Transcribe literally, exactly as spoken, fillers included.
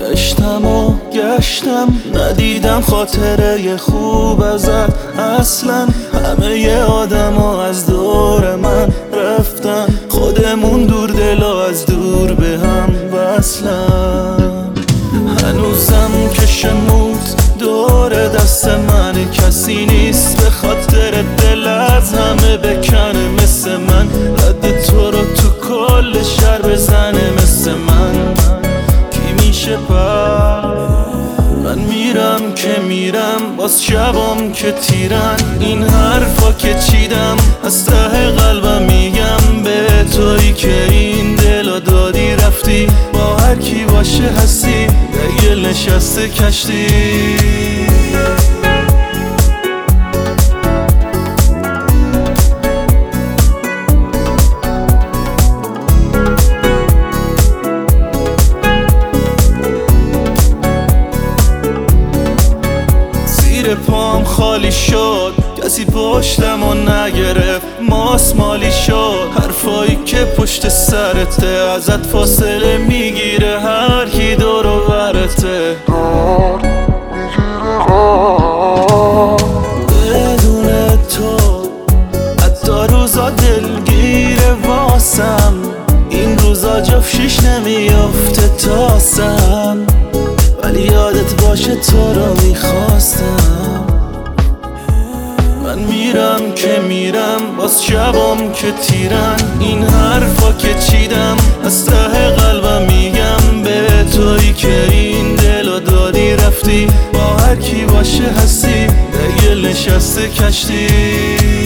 گشتم و گشتم ندیدم خاطره خوب ازت اصلا. همه آدم ها از دور من رفتن، خودمون دور دلا از دور به هم وصلن. هنوزم که شموت دور دست من، کسی نیست به خاطر دل از همه بکنه مثل من. رد تو رو تو کل شهر بزنه مثل من. کی میشه پر؟ من میرم که میرم باز شبام که تیرن. این حرفا که چیدم از ته قلبم میگم به تویی که این دلو دادی رفتی. با هر کی باشه هستی دل نشسته کشتی. پام خالی شد کسی پشتم و نگرفت، ماسمالی شد حرفایی که پشت سرته ازت فاصله میگیره هر کی دور و برته. بدون تو حتی روزا دلگیره واسم، این روزا جفشیش نمیافته تاسم. ولی یادت باشه تو رو میخواستم. من میرم که میرم باز شبام که تیرن. این حرفا که چیدم از ته قلبم میگم به تویی که این دلو دادی رفتی. با هر کی باشه هستی دل نشسته کشتی.